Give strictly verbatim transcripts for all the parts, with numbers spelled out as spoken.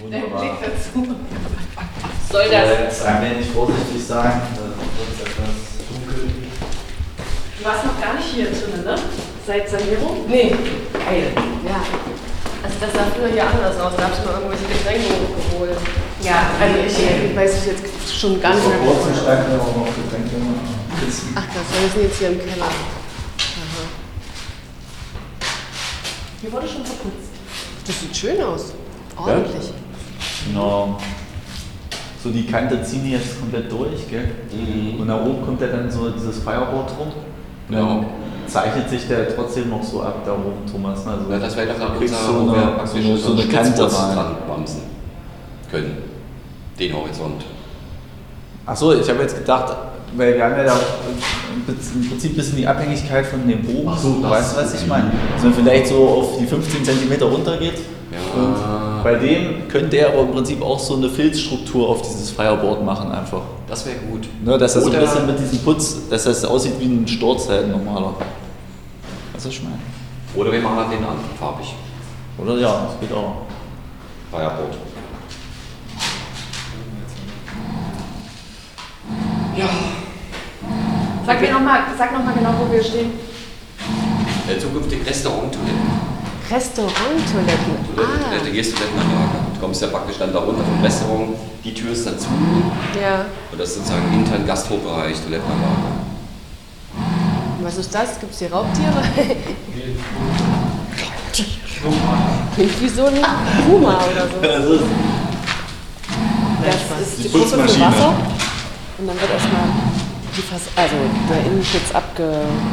Wunderbar. Blick dazu. Soll das? Ich jetzt ein wenig vorsichtig sein, dann wird es etwas dunkel. Du warst noch gar nicht hier drin, ne? Seit Sanierung? Nee, geil. Ja. Also das sah früher hier anders aus, da habe ich mal irgendwelche Getränke hochgeholt. Ja, also ich, ich weiß ich jetzt schon gar nicht mehr. Vor kurzem standen wir auch noch Getränke. Ach krass, wir sind jetzt hier im Keller. Aha. Hier wurde schon verputzt. Das sieht schön aus. Ordentlich. Genau. So die Kante ziehen die jetzt komplett durch, gell? Mhm. Und da oben kommt ja dann so dieses Fireboard rum. Und dann Ja. zeichnet sich der trotzdem noch so ab da oben, Thomas. Also Ja, das wäre doch dann kriegst unser, so wo wir eine, praktisch so eine, so eine Kante Spitzputz rein. dran bamsen können. Den Horizont. Achso, ich habe jetzt gedacht, weil wir haben ja da im Prinzip ein bisschen die Abhängigkeit von dem Bogen. Ach so, du das- weißt, was ich meine? Dass man vielleicht so auf die fünfzehn Zentimeter runtergeht. Ja. Und bei dem könnte er aber im Prinzip auch so eine Filzstruktur auf dieses Fireboard machen einfach. Das wäre gut. Ne, dass das so ein Oder- bisschen mit diesem Putz, dass das aussieht wie ein Sturz halt normaler. Was ich meine. Oder wir machen halt den an, farbig. Oder ja, das geht auch. Fireboard. Ja, Sag mir noch mal, sag noch mal genau, wo wir stehen. der zukünftige Restaurant-Toiletten. Restaurant-Toiletten. Toilette, Ah, Toilette, gehst Toilettenanlage. Du kommst ja praktisch dann da runter vom Restaurant, die Tür ist dann zu ja. und das ist sozusagen intern Gastrobereich, Toilettenanlage. Was ist das? Gibt es hier Raubtiere? Klingt wie so ein Puma oder so. Das ist Das ist Die die Pumpe für Putzmaschine. Wasser. Und dann wird erstmal die Fass also der Innenschutz abge...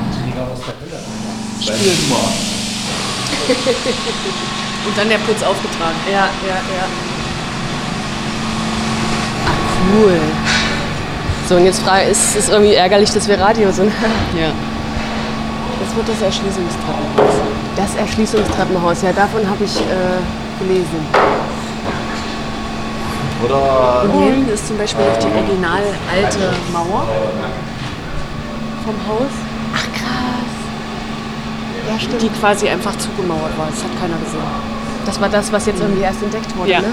Spiel mal. Und dann der Putz aufgetragen. Ja, ja, ja. Ach, cool. So, und jetzt frage ist es irgendwie ärgerlich, dass wir Radio sind. Ja. Das wird das Erschließungstreppenhaus. Das Erschließungstreppenhaus, ja, davon habe ich äh, gelesen. Oder Und hier hinten ist zum Beispiel noch die original alte Mauer vom Haus. Ach, krass. Ja, stimmt. Die quasi einfach zugemauert war. Das hat keiner gesehen. Das war das, was jetzt irgendwie erst entdeckt wurde, Ja. ne?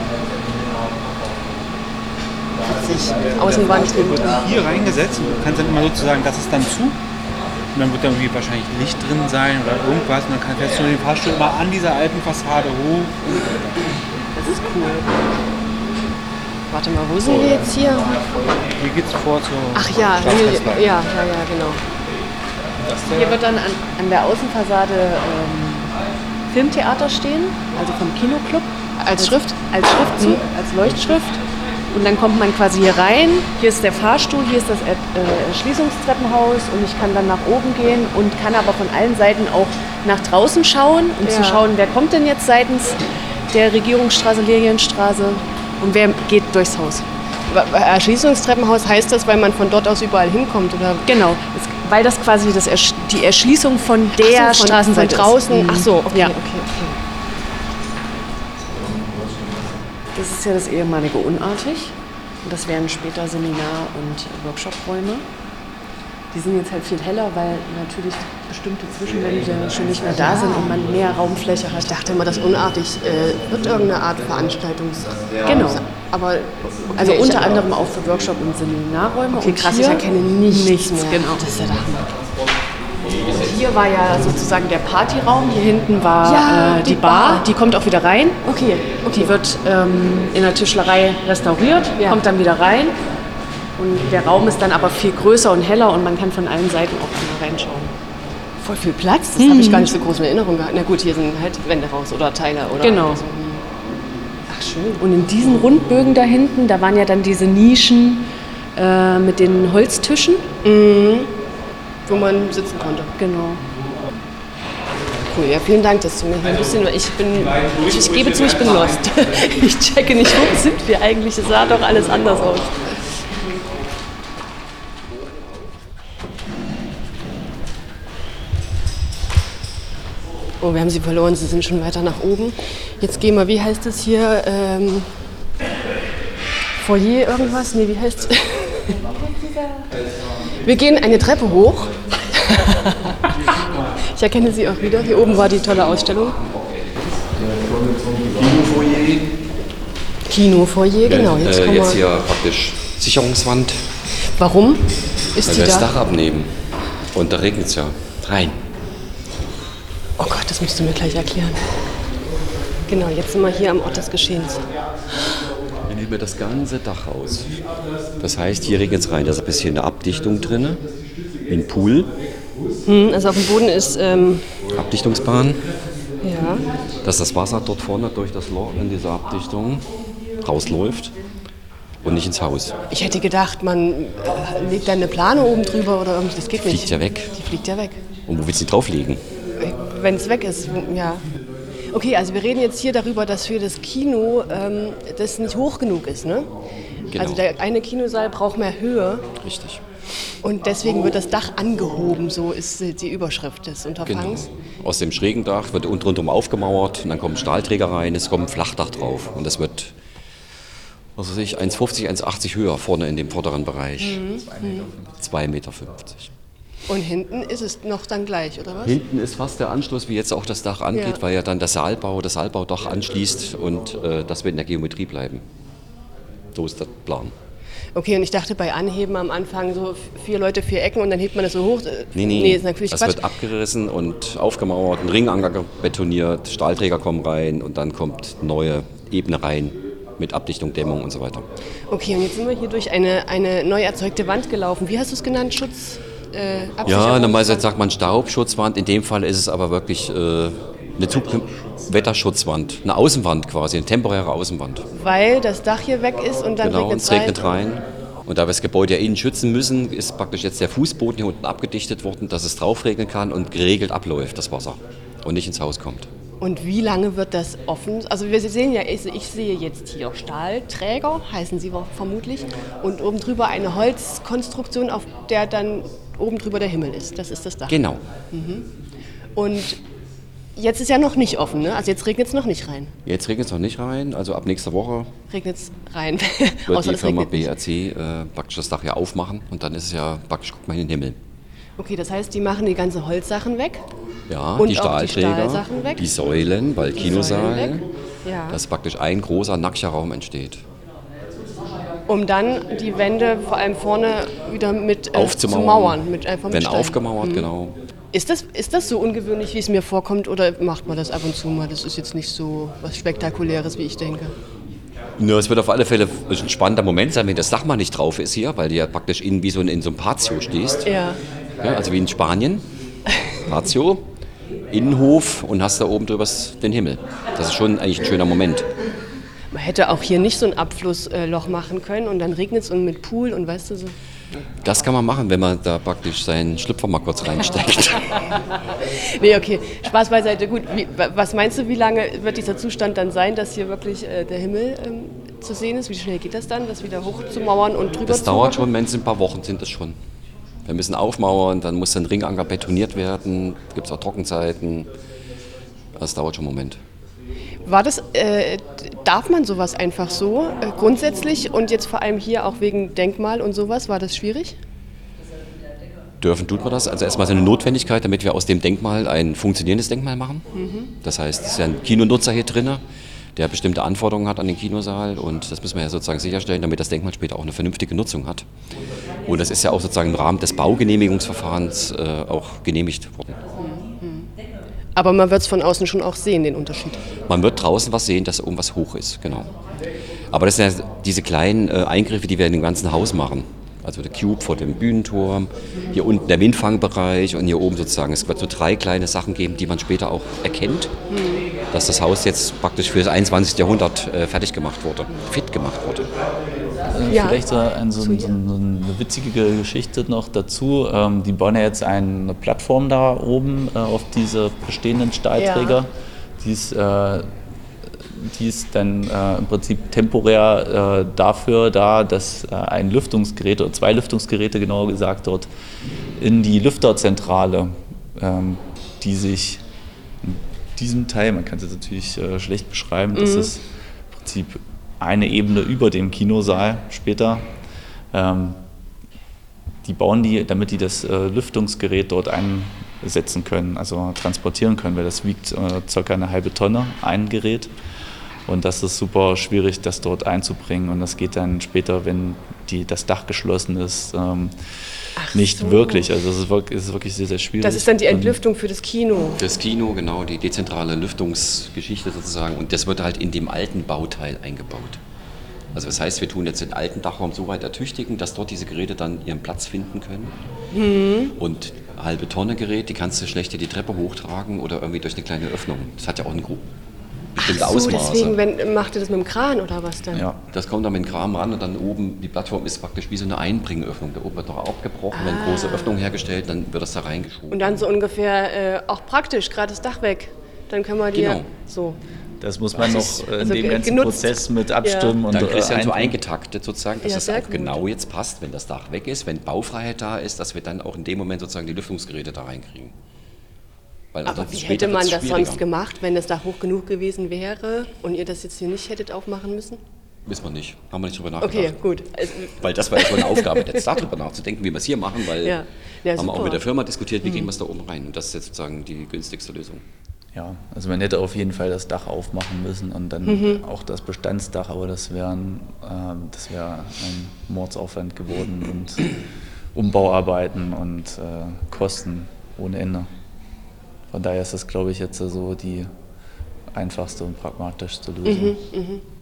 Witzig. Außenwand. Hier reingesetzt und du kannst dann immer sozusagen, das ist dann zu. Und dann wird da irgendwie wahrscheinlich Licht drin sein oder irgendwas. Und dann kann, fährst du den Fahrstuhl immer an dieser alten Fassade hoch. Das ist cool. Warte mal, wo sind wir jetzt hier? Hier geht's vor zur Ach ja, hier, Staatskanzlei. ja, ja, ja, genau. Hier wird dann an, an der Außenfassade ähm, Filmtheater stehen, also vom Kinoclub. Als Schrift? Als Schriftzug, als Leuchtschrift. Und dann kommt man quasi hier rein. Hier ist der Fahrstuhl, hier ist das Er- äh, Erschließungstreppenhaus und ich kann dann nach oben gehen und kann aber von allen Seiten auch nach draußen schauen, um Ja. zu schauen, wer kommt denn jetzt seitens der Regierungsstraße, Lilienstraße und wer geht durchs Haus. Erschließungstreppenhaus heißt das, weil man von dort aus überall hinkommt, oder? Genau, es, weil das quasi das Ersch die Erschließung von der Ach so, von- Straßenseite von draußen. ist. Ach so, okay, Ja. okay, okay. Das ist ja das ehemalige Unartig. Und das wären später Seminar- und Workshopräume. Die sind jetzt halt viel heller, weil natürlich bestimmte Zwischenwände schon nicht mehr da sind und man mehr Raumfläche hat. Ich dachte immer, das Unartig äh, wird irgendeine Art Veranstaltungs... Genau. Aber Also okay, unter ich- anderem auch für Workshop- und Seminarräume. Okay, und krass, hier ich erkenne nichts, nichts mehr. genau. Das ist ja der Hammer. Hier war ja sozusagen der Partyraum, hier hinten war Ja, äh, die, die Bar. Bar. die kommt auch wieder rein. Okay, Die wird ähm, in der Tischlerei restauriert, Ja. kommt dann wieder rein. Und der Raum ist dann aber viel größer und heller und man kann von allen Seiten auch immer reinschauen. voll viel Platz. Das habe ich gar nicht so groß in Erinnerung gehabt. Na gut, hier sind halt Wände raus oder Teile oder Genau. so. Ach, schön. Und in diesen Rundbögen da hinten, da waren ja dann diese Nischen äh, mit den Holztischen. Wo man sitzen konnte. Genau. Cool, ja, vielen Dank, dass du mir hier ein bisschen... Ich bin... Ich, ich gebe zu, ich bin lost. Ich checke nicht, wo sind wir eigentlich? Es sah doch alles anders aus. Oh, wir haben sie verloren, sie sind schon weiter nach oben. Jetzt gehen wir, wie heißt das hier? Ähm, Foyer irgendwas? Nee, wie heißt es? Wir gehen eine Treppe hoch. Ich erkenne sie auch wieder. Hier oben war die tolle Ausstellung. Kinofoyer. Kinofoyer, genau. Jetzt, äh, kommen jetzt wir. hier praktisch Sicherungswand, Warum ist weil die wir das da? Dach abnehmen. Und da regnet es ja rein. Oh Gott, das musst du mir gleich erklären. Genau, jetzt sind wir hier am Ort des Geschehens. Wir nehmen das ganze Dach aus. Das heißt, hier regnet es rein. Da ist ein bisschen eine Abdichtung drin, wie ein Pool. Hm, also auf dem Boden ist, ähm, Abdichtungsbahn, ja, dass das Wasser dort vorne durch das Loch in dieser Abdichtung rausläuft und nicht ins Haus. ich hätte gedacht, man äh, legt da eine Plane oben drüber oder irgendwie, das geht nicht. Fliegt ja weg. Die fliegt ja weg. Und wo willst du die drauflegen? Wenn es weg ist, ja. Okay, also wir reden jetzt hier darüber, dass für das Kino ähm, das nicht hoch genug ist, ne? Genau. Also der eine Kinosaal braucht mehr Höhe Richtig. und deswegen wird das Dach angehoben, so ist die Überschrift des Genau. Unterfangs. Aus dem schrägen Dach wird unten rundum aufgemauert und dann kommen Stahlträger rein, es kommt ein Flachdach drauf und das wird, was weiß ich, eins fünfzig, eins achtzig höher vorne in dem vorderen Bereich. zwei Meter fünfzig. Und hinten ist es noch dann gleich, oder was? Hinten ist fast der Anschluss, wie jetzt auch das Dach angeht, Ja. weil ja dann der Saalbau, das Saalbaudach anschließt und äh, das wird in der Geometrie bleiben. So ist der Plan. Okay, und ich dachte bei Anheben am Anfang so vier Leute, vier Ecken und dann hebt man das so hoch. Nee, nee, nee ist natürlich das Quatsch. Mhm. wird abgerissen und aufgemauert, ein Ringanker betoniert, Stahlträger kommen rein und dann kommt neue Ebene rein mit Abdichtung, Dämmung und so weiter. Okay, und jetzt sind wir hier durch eine, eine neu erzeugte Wand gelaufen. Wie hast du es genannt? Schutz? Äh, Ja, normalerweise sagt man Staubschutzwand, in dem Fall ist es aber wirklich äh, eine Zug- Wetterschutzwand, eine Außenwand quasi, eine temporäre Außenwand. Weil das Dach hier weg ist und dann Genau, regnet es es rein. regnet rein. Und da wir das Gebäude ja innen schützen müssen, ist praktisch jetzt der Fußboden hier unten abgedichtet worden, dass es drauf regnen kann und geregelt abläuft, das Wasser, und nicht ins Haus kommt. Und wie lange wird das offen? Also wir sehen ja, ich, ich sehe jetzt hier Stahlträger, heißen sie vermutlich, und oben drüber eine Holzkonstruktion, auf der dann oben drüber der Himmel ist. Das ist das Dach. Genau. Und jetzt ist ja noch nicht offen, ne? Also jetzt regnet es noch nicht rein. Jetzt regnet es noch nicht rein, also ab nächster Woche Regnet es rein. wird Außer die es Firma regnet B nicht. R C äh, praktisch das Dach ja aufmachen und dann ist es ja praktisch, guck mal in den Himmel. Okay, das heißt, die machen die ganze Holzsachen weg. Ja, Und die auch die Stahlträger, Stahlsachen weg? die Säulen, weil Säulen Kinosaal, weg. Ja. dass praktisch ein großer nackter Raum entsteht. Um dann die Wände vor allem vorne wieder mit äh, Aufzumauern. zu mauern. Mit, einfach mit Wenn Steinen. aufgemauert, genau. Ist das, ist das so ungewöhnlich, wie es mir vorkommt, oder macht man das ab und zu mal? Das ist jetzt nicht so was Spektakuläres, wie ich denke. Ja, es wird auf alle Fälle ein spannender Moment sein, wenn das Dach mal nicht drauf ist hier, weil du ja praktisch innen wie so in, in so einem Patio stehst. Ja. Ja, also wie in Spanien. Patio, Innenhof und hast da oben drüber den Himmel. Das ist schon eigentlich ein schöner Moment. Man hätte auch hier nicht so ein Abflussloch machen können und dann regnet es und mit Pool und weißt du so. Das kann man machen, wenn man da praktisch seinen Schlüpfer mal kurz reinsteckt. Nee, okay, Spaß beiseite. Gut, wie, was meinst du, wie lange wird dieser Zustand dann sein, dass hier wirklich äh, der Himmel ähm, zu sehen ist? Wie schnell geht das dann, das wieder hochzumauern und drüber Das zu dauert machen? schon, wenn es ein paar Wochen sind, das schon. Wir müssen aufmauern, dann muss ein Ringanker betoniert werden, gibt es auch Trockenzeiten. Das dauert schon einen Moment. War das, äh, darf man sowas einfach so äh, grundsätzlich und jetzt vor allem hier auch wegen Denkmal und sowas, war das schwierig? Dürfen tut man das. Also erstmal so eine Notwendigkeit, damit wir aus dem Denkmal ein funktionierendes Denkmal machen. Das heißt, es ist ja ein Kinonutzer hier drin, der bestimmte Anforderungen hat an den Kinosaal und das müssen wir ja sozusagen sicherstellen, damit das Denkmal später auch eine vernünftige Nutzung hat. Und das ist ja auch sozusagen im Rahmen des Baugenehmigungsverfahrens äh, auch genehmigt worden. Aber man wird es von außen schon auch sehen, den Unterschied. Man wird draußen was sehen, dass oben was hoch ist, genau. Aber das sind ja diese kleinen äh, Eingriffe, die wir in dem ganzen Haus machen. Also der Cube vor dem Bühnenturm, hier unten der Windfangbereich und hier oben sozusagen. Es wird so drei kleine Sachen geben, die man später auch erkennt, dass das Haus jetzt praktisch für das einundzwanzigste Jahrhundert äh, fertig gemacht wurde, fit gemacht wurde. Äh, Ja. Vielleicht so, ein, so, ein, so eine witzige Geschichte noch dazu. Ähm, die bauen ja jetzt eine Plattform da oben äh, auf diese bestehenden Stahlträger. Ja. Die ist, äh, die ist dann äh, im Prinzip temporär äh, dafür da, dass äh, ein Lüftungsgerät oder zwei Lüftungsgeräte genauer gesagt dort in die Lüfterzentrale, ähm, die sich in diesem Teil, man kann es jetzt natürlich äh, schlecht beschreiben, das ist im Prinzip eine Ebene über dem Kinosaal später. Ähm, die bauen die, damit die das äh, Lüftungsgerät dort einsetzen können, also transportieren können, weil das wiegt äh, ca. eine halbe Tonne, ein Gerät. Und das ist super schwierig, das dort einzubringen. Und das geht dann später, wenn die, das Dach geschlossen ist, ähm, nicht so. wirklich. Also es ist wirklich, es ist wirklich sehr, sehr schwierig. Das ist dann die Entlüftung für das Kino. Für das Kino, genau, die dezentrale Lüftungsgeschichte sozusagen. Und das wird halt in dem alten Bauteil eingebaut. Also das heißt, wir tun jetzt den alten Dachraum so weit ertüchtigen, dass dort diese Geräte dann ihren Platz finden können. Mhm. Und halbe Tonne Gerät, die kannst du schlecht hier die Treppe hochtragen oder irgendwie durch eine kleine Öffnung. Das hat ja auch eine Gru- bestimmte Ach so, Ausmaße. deswegen wenn, macht ihr das mit dem Kran oder was dann? Ja. Das kommt dann mit dem Kram ran und dann oben, die Plattform ist praktisch wie so eine Einbringöffnung. Da oben wird noch abgebrochen, Ah. dann eine große Öffnung hergestellt, dann wird das da reingeschoben. Und dann so ungefähr äh, auch praktisch, gerade das Dach weg. Dann können wir die Genau. so. Das muss man noch äh, in also dem ganzen genutzt. Prozess mit abstimmen. Ja. Und Dann kriegst du äh, dann so ein- eingetaktet sozusagen, dass Ja, das sehr auch gut. genau jetzt passt, wenn das Dach weg ist, wenn Baufreiheit da ist, dass wir dann auch in dem Moment sozusagen die Lüftungsgeräte da reinkriegen. Weil Aber ansonsten wie später hätte man wird's das schwieriger. sonst gemacht, wenn das Dach hoch genug gewesen wäre und ihr das jetzt hier nicht hättet aufmachen müssen? Wissen wir nicht, haben wir nicht drüber nachgedacht. Okay, gut. Also, Weil das war ja schon eine Aufgabe, jetzt darüber nachzudenken, wie wir es hier machen, weil Ja. Ja, haben wir auch super. mit der Firma diskutiert, wie kriegen wir es da oben rein. Und das ist jetzt sozusagen die günstigste Lösung. Ja, also man hätte auf jeden Fall das Dach aufmachen müssen und dann Mhm. auch das Bestandsdach, aber das wäre ähm, das wär ein Mordsaufwand geworden und Umbauarbeiten und äh, Kosten ohne Ende. Von daher ist das, glaube ich, jetzt so die einfachste und pragmatischste Lösung. mhm.